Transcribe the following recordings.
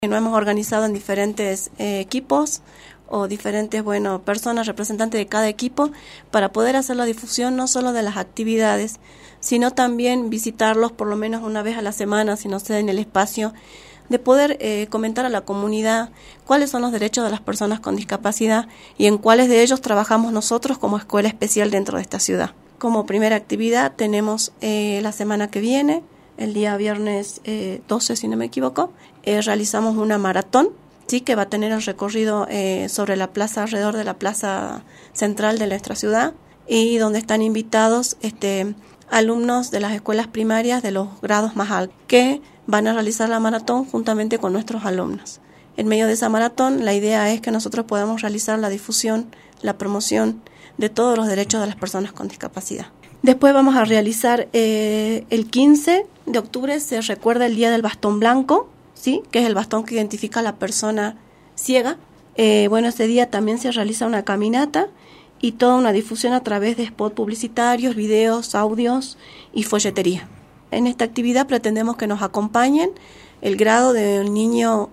Nos hemos organizado en diferentes equipos o diferentes, personas representantes de cada equipo para poder hacer la difusión no solo de las actividades, sino también visitarlos por lo menos una vez a la semana, si no se da en el espacio, de poder comentar a la comunidad cuáles son los derechos de las personas con discapacidad y en cuáles de ellos trabajamos nosotros como escuela especial dentro de esta ciudad. Como primera actividad tenemos la semana que viene, el día viernes 12, si no me equivoco, realizamos una maratón, sí, que va a tener el recorrido sobre la plaza, alrededor de la plaza central de nuestra ciudad, y donde están invitados alumnos de las escuelas primarias de los grados más altos, que van a realizar la maratón juntamente con nuestros alumnos. En medio de esa maratón, la idea es que nosotros podamos realizar la difusión, la promoción de todos los derechos de las personas con discapacidad. Después vamos a realizar el 15 de octubre, se recuerda el Día del Bastón Blanco, ¿sí? Que es el bastón que identifica a la persona ciega. Ese día también se realiza una caminata y toda una difusión a través de spots publicitarios, videos, audios y folletería. En esta actividad pretendemos que nos acompañen el grado del niño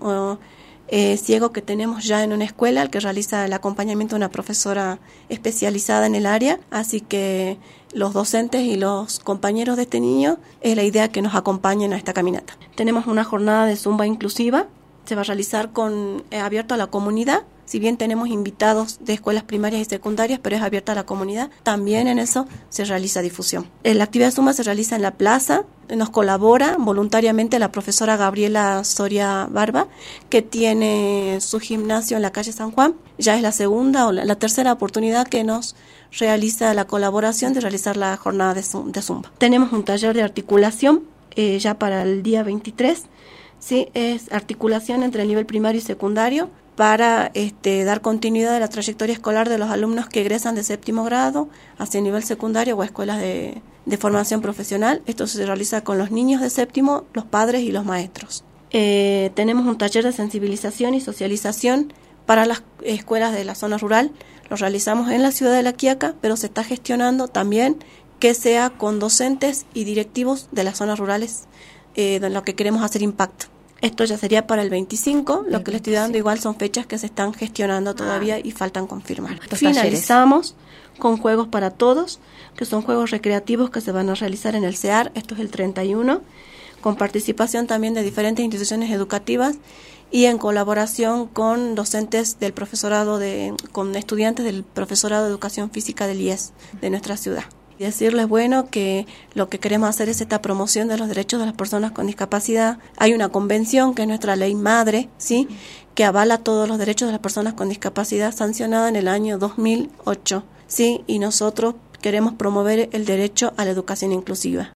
ciego que tenemos ya en una escuela, el que realiza el acompañamiento de una profesora especializada en el área, así que los docentes y los compañeros de este niño es la idea que nos acompañen a esta caminata. Tenemos una jornada de Zumba inclusiva, se va a realizar abierto a la comunidad. Si bien tenemos invitados de escuelas primarias y secundarias, pero es abierta a la comunidad, también en eso se realiza difusión. La actividad Zumba se realiza en la plaza, nos colabora voluntariamente la profesora Gabriela Soria Barba, que tiene su gimnasio en la calle San Juan. Ya es la segunda o la tercera oportunidad que nos realiza la colaboración de realizar la jornada de Zumba. Tenemos un taller de articulación ya para el día 23, ¿sí? Es articulación entre el nivel primario y secundario, para dar continuidad a la trayectoria escolar de los alumnos que egresan de séptimo grado hacia el nivel secundario o escuelas de formación profesional. Esto se realiza con los niños de séptimo, los padres y los maestros. Tenemos un taller de sensibilización y socialización para las escuelas de la zona rural. Lo realizamos en la ciudad de La Quiaca, pero se está gestionando también que sea con docentes y directivos de las zonas rurales, de lo que queremos hacer impacto. Esto ya sería para el 25, lo que le estoy dando igual son fechas que se están gestionando todavía y faltan confirmar. Finalizamos con Juegos para Todos, que son juegos recreativos que se van a realizar en el CEAR, esto es el 31, con participación también de diferentes instituciones educativas y en colaboración con docentes del profesorado, con estudiantes del profesorado de Educación Física del IES de nuestra ciudad. Y decirles, que lo que queremos hacer es esta promoción de los derechos de las personas con discapacidad. Hay una convención que es nuestra ley madre, ¿sí?, que avala todos los derechos de las personas con discapacidad, sancionada en el año 2008, ¿sí?, y nosotros queremos promover el derecho a la educación inclusiva.